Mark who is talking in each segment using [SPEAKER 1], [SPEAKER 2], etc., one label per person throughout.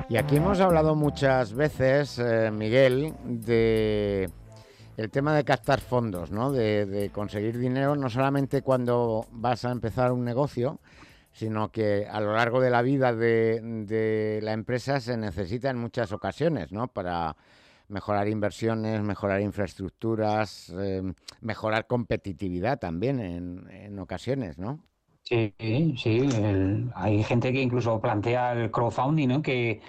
[SPEAKER 1] Y aquí hemos hablado muchas veces, Miguel, de el tema de captar fondos, ¿no? De conseguir dinero, no solamente cuando vas a empezar un negocio, sino que a lo largo de la vida de la empresa se necesita en muchas ocasiones, ¿no? Para mejorar inversiones, mejorar infraestructuras, mejorar competitividad también en ocasiones, ¿no?
[SPEAKER 2] Sí, sí, hay gente que incluso plantea el crowdfunding, ¿no? Que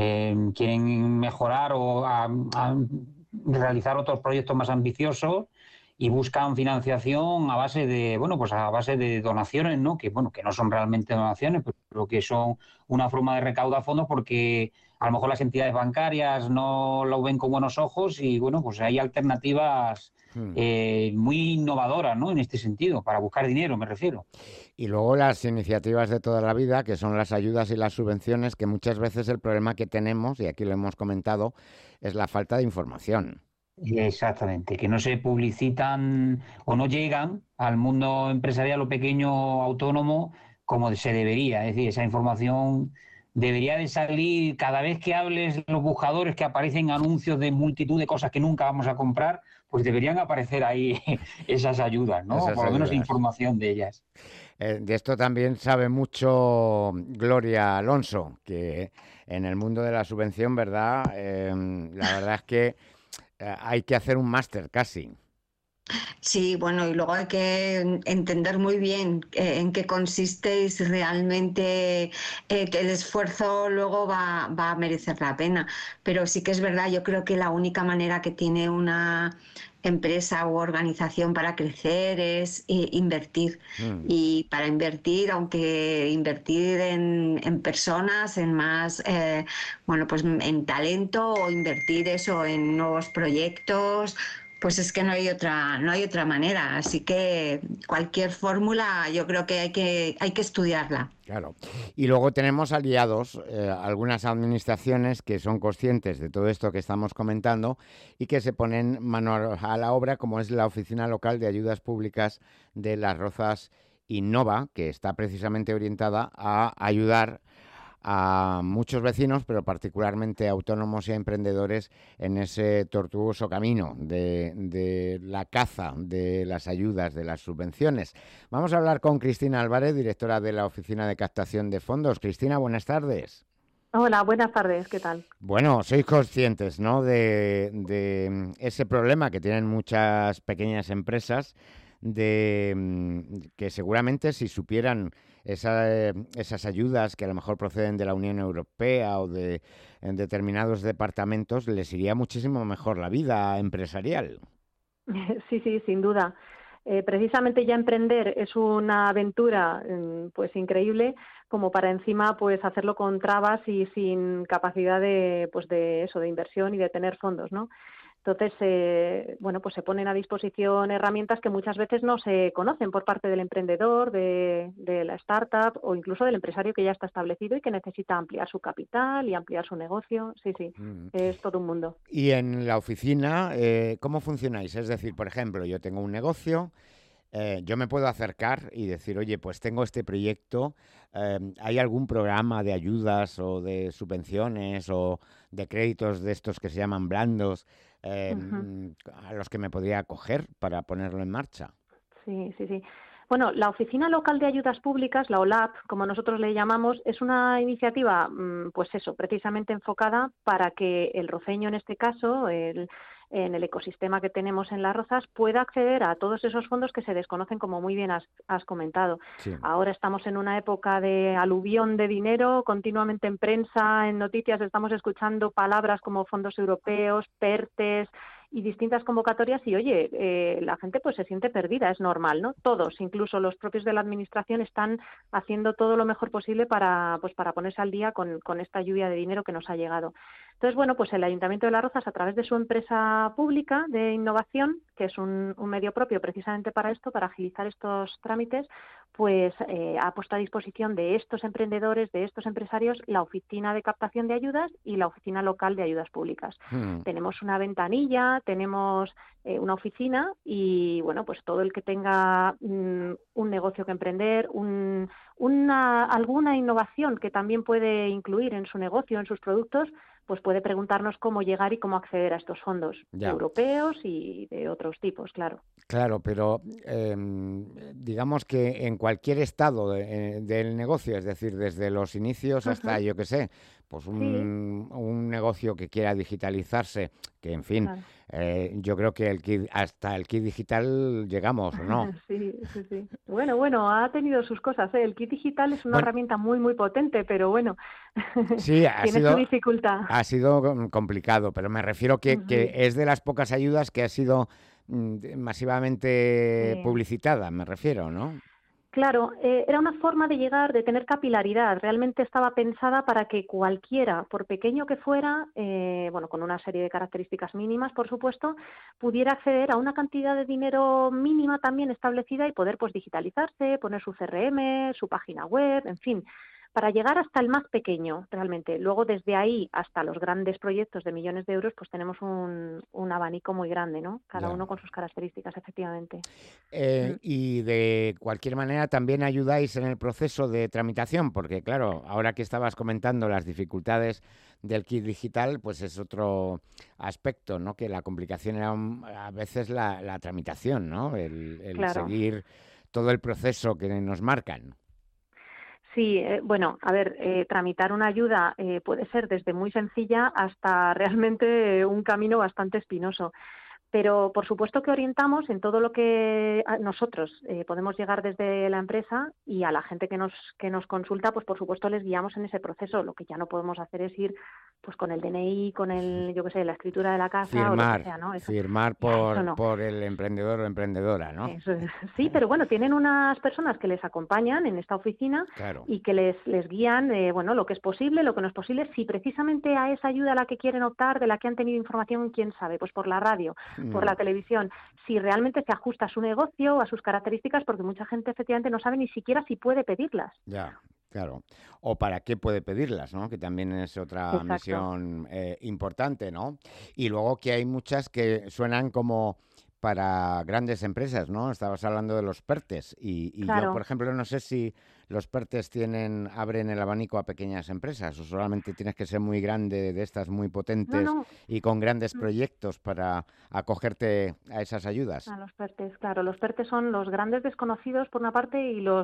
[SPEAKER 2] quieren mejorar o realizar otros proyectos más ambiciosos y buscan financiación a base de, bueno, pues a base de donaciones, ¿no? Que, bueno, que no son realmente donaciones, pero que son una forma de recaudar fondos porque a lo mejor las entidades bancarias no lo ven con buenos ojos y, bueno, pues hay alternativas
[SPEAKER 1] Hmm.
[SPEAKER 2] muy innovadoras, ¿no? En este sentido, para buscar dinero, me refiero.
[SPEAKER 1] Y luego las iniciativas de toda la vida, que son las ayudas y las subvenciones, que muchas veces el problema que tenemos, y aquí lo hemos comentado, es la falta de información.
[SPEAKER 2] Exactamente, que no se publicitan o no llegan al mundo empresarial o pequeño autónomo como se debería. Es decir, esa información debería de salir cada vez que hables en los buscadores que aparecen anuncios de multitud de cosas que nunca vamos a comprar, pues deberían aparecer ahí esas ayudas, ¿no?
[SPEAKER 1] Esas
[SPEAKER 2] Por lo menos
[SPEAKER 1] ayudas.
[SPEAKER 2] información de ellas.
[SPEAKER 1] De esto también sabe mucho Gloria Alonso, que en el mundo de la subvención, ¿verdad? La verdad es que hay que hacer un máster casi.
[SPEAKER 3] Sí, bueno, y luego hay que entender muy bien en qué consiste y si realmente que el esfuerzo luego va a merecer la pena. Pero sí que es verdad, yo creo que la única manera que tiene una empresa u organización para crecer es invertir.
[SPEAKER 1] Mm.
[SPEAKER 3] Y para invertir, aunque invertir en personas, en más, bueno, pues en talento o invertir eso en nuevos proyectos, pues es que no hay otra manera. Así que cualquier fórmula yo creo que hay que estudiarla.
[SPEAKER 1] Claro. Y luego tenemos aliados, algunas administraciones que son conscientes de todo esto que estamos comentando y que se ponen mano a la obra, como es la Oficina Local de Ayudas Públicas de Las Rozas Innova, que está precisamente orientada a ayudar a muchos vecinos, pero particularmente a autónomos y a emprendedores en ese tortuoso camino de la caza, de las ayudas, de las subvenciones. Vamos a hablar con Cristina Álvarez, directora de la Oficina de Captación de Fondos. Cristina, buenas tardes.
[SPEAKER 4] Hola, buenas tardes, ¿qué tal?
[SPEAKER 1] Bueno, sois conscientes, ¿no?, de ese problema que tienen muchas pequeñas empresas, que seguramente si supieran esas ayudas que a lo mejor proceden de la Unión Europea o de en determinados departamentos, les iría muchísimo mejor la vida empresarial.
[SPEAKER 4] Sí, sí, sin duda. Precisamente ya emprender es una aventura pues increíble como para encima pues hacerlo con trabas y sin capacidad de pues de eso, de inversión y de tener fondos, ¿no? Entonces, bueno, pues se ponen a disposición herramientas que muchas veces no se conocen por parte del emprendedor, de la startup o incluso del empresario que ya está establecido y que necesita ampliar su capital y ampliar su negocio. Sí, sí,
[SPEAKER 1] Mm.
[SPEAKER 4] es todo un mundo.
[SPEAKER 1] Y en la oficina, ¿cómo funcionáis? Es decir, por ejemplo, yo tengo un negocio. Yo me puedo acercar y decir, oye, pues tengo este proyecto, ¿hay algún programa de ayudas o de subvenciones o de créditos de estos que se llaman blandos,
[SPEAKER 4] Ujú.
[SPEAKER 1] a los que me podría acoger para ponerlo en marcha?
[SPEAKER 4] Sí, sí, sí. Bueno, la Oficina Local de Ayudas Públicas, la OLAP, como nosotros le llamamos, es una iniciativa, pues eso, precisamente enfocada para que el roceño, en este caso, en el ecosistema que tenemos en Las Rozas, pueda acceder a todos esos fondos que se desconocen, como muy bien has comentado.
[SPEAKER 1] Sí.
[SPEAKER 4] Ahora estamos en una época de aluvión de dinero, continuamente en prensa, en noticias, estamos escuchando palabras como fondos europeos, PERTES, y distintas convocatorias y, oye, la gente pues se siente perdida, es normal, ¿no? Todos, incluso los propios de la administración, están haciendo todo lo mejor posible para, pues, para ponerse al día con esta lluvia de dinero que nos ha llegado. Entonces, bueno, pues el Ayuntamiento de Las Rozas, a través de su empresa pública de innovación, que es un medio propio precisamente para esto, para agilizar estos trámites, pues ha puesto a disposición de estos emprendedores, de estos empresarios, la oficina de captación de ayudas y la oficina local de ayudas públicas. Tenemos una ventanilla, tenemos una oficina y, bueno, pues todo el que tenga un negocio que emprender, alguna innovación que también puede incluir en su negocio, en sus productos, pues puede preguntarnos cómo llegar y cómo acceder a estos fondos europeos y de otros tipos, claro.
[SPEAKER 1] Claro, pero digamos que en cualquier estado del negocio, es decir, desde los inicios hasta, yo qué sé, pues un negocio que quiera digitalizarse, que en fin, yo creo que hasta el kit digital llegamos, ¿o no?
[SPEAKER 4] Sí. Bueno, ha tenido sus cosas, ¿eh? El kit digital es una herramienta muy, muy potente, pero bueno,
[SPEAKER 1] sí,
[SPEAKER 4] tiene su dificultad.
[SPEAKER 1] Ha sido complicado, pero me refiero que es de las pocas ayudas que ha sido masivamente publicitada, me refiero, ¿no?
[SPEAKER 4] Claro, era una forma de llegar, de tener capilaridad. Realmente estaba pensada para que cualquiera, por pequeño que fuera, bueno, con una serie de características mínimas, por supuesto, pudiera acceder a una cantidad de dinero mínima también establecida y poder, pues, digitalizarse, poner su CRM, su página web, en fin, para llegar hasta el más pequeño, realmente. Luego, desde ahí hasta los grandes proyectos de millones de euros, pues tenemos un abanico muy grande, ¿no? Cada uno con sus características, efectivamente.
[SPEAKER 1] Y de cualquier manera también ayudáis en el proceso de tramitación, porque claro, ahora que estabas comentando las dificultades del kit digital, pues es otro aspecto, ¿no? Que la complicación era a veces la tramitación, ¿no? El seguir todo el proceso que nos marcan.
[SPEAKER 4] Sí, bueno, a ver, tramitar una ayuda puede ser desde muy sencilla hasta realmente un camino bastante espinoso. Pero, por supuesto que orientamos en todo lo que nosotros podemos llegar desde la empresa y a la gente que nos consulta, pues por supuesto les guiamos en ese proceso. Lo que ya no podemos hacer es ir pues con el DNI, con el, yo qué sé, la escritura de la casa o lo que sea, ¿no?
[SPEAKER 1] Firmar por el emprendedor o emprendedora, ¿no?
[SPEAKER 4] Eso es. Sí, pero bueno, tienen unas personas que les acompañan en esta oficina y que les guían, bueno, lo que es posible, lo que no es posible. Si precisamente a esa ayuda a la que quieren optar, de la que han tenido información, quién sabe, pues por la radio, por la televisión, si realmente se ajusta a su negocio o a sus características, porque mucha gente efectivamente no sabe ni siquiera si puede pedirlas.
[SPEAKER 1] Ya, claro. O para qué puede pedirlas, ¿no? Que también es otra misión importante, ¿no? Y luego que hay muchas que suenan como para grandes empresas, ¿no? Estabas hablando de los PERTES y yo, por ejemplo, no sé si los PERTES abren el abanico a pequeñas empresas o solamente tienes que ser muy grande, de estas muy potentes y con grandes proyectos para acogerte a esas ayudas.
[SPEAKER 4] A los PERTES, claro. Los PERTES son los grandes desconocidos, por una parte,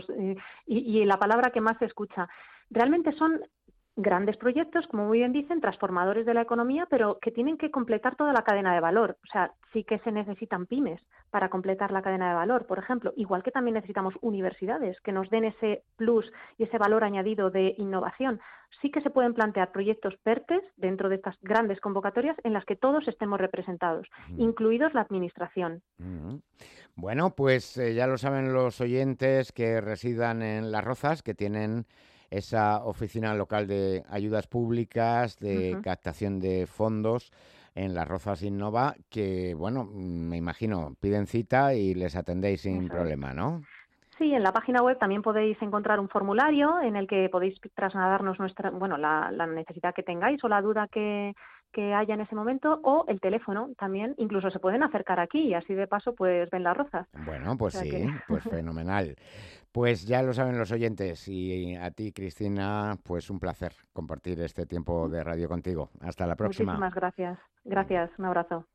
[SPEAKER 4] y la palabra que más se escucha. Realmente son grandes proyectos, como muy bien dicen, transformadores de la economía, pero que tienen que completar toda la cadena de valor. O sea, sí que se necesitan pymes para completar la cadena de valor, por ejemplo, igual que también necesitamos universidades que nos den ese plus y ese valor añadido de innovación. Sí que se pueden plantear proyectos PERTES dentro de estas grandes convocatorias en las que todos estemos representados, incluidos la administración.
[SPEAKER 1] Bueno, pues ya lo saben los oyentes que residan en Las Rozas, que tienen esa oficina local de ayudas públicas, de captación de fondos en Las Rozas Innova, que, bueno, me imagino, piden cita y les atendéis sin problema, ¿no?
[SPEAKER 4] Sí, en la página web también podéis encontrar un formulario en el que podéis trasladarnos la necesidad que tengáis o la duda que haya en ese momento, o el teléfono también. Incluso se pueden acercar aquí y así de paso pues ven Las Rozas.
[SPEAKER 1] Bueno, pues pues fenomenal. Pues ya lo saben los oyentes y a ti, Cristina, pues un placer compartir este tiempo de radio contigo. Hasta la próxima.
[SPEAKER 4] Muchísimas gracias. Gracias, un abrazo.